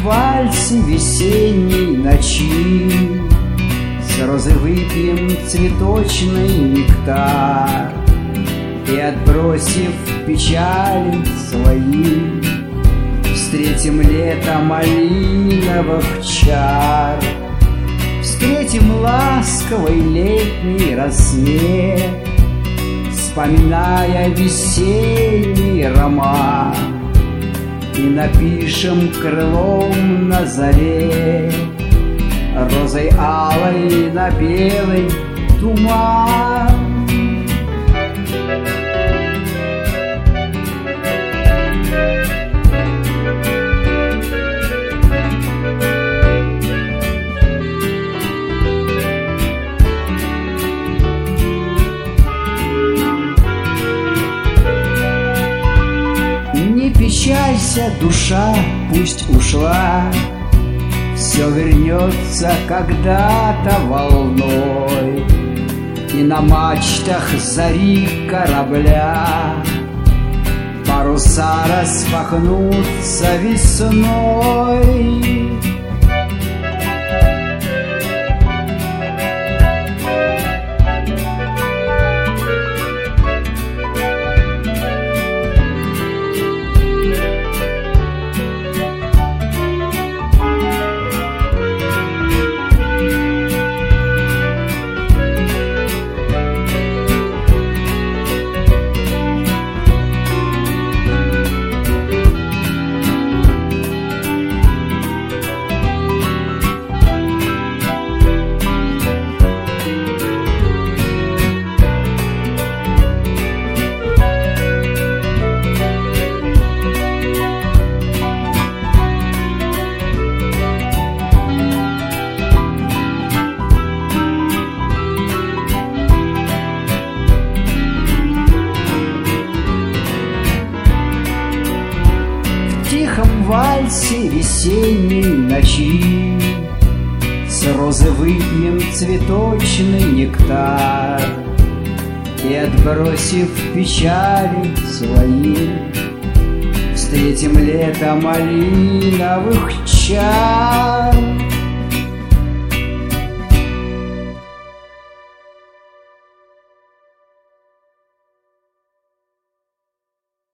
вальсе весенней ночи с розы выпьем цветочный нектар и, отбросив печали свои, встретим лето малиновых чар, встретим ласковый летний рассвет, вспоминая весенний роман, и напишем крылом на заре розой алой на белый туман. Не печалься, душа, пусть ушла, все вернется когда-то волной, и на мачтах зари корабля паруса распахнутся весной. В тихом вальсе весенней ночи с розы выпьем цветочный нектар и, отбросив печали свои, встретим лето малиновых чар.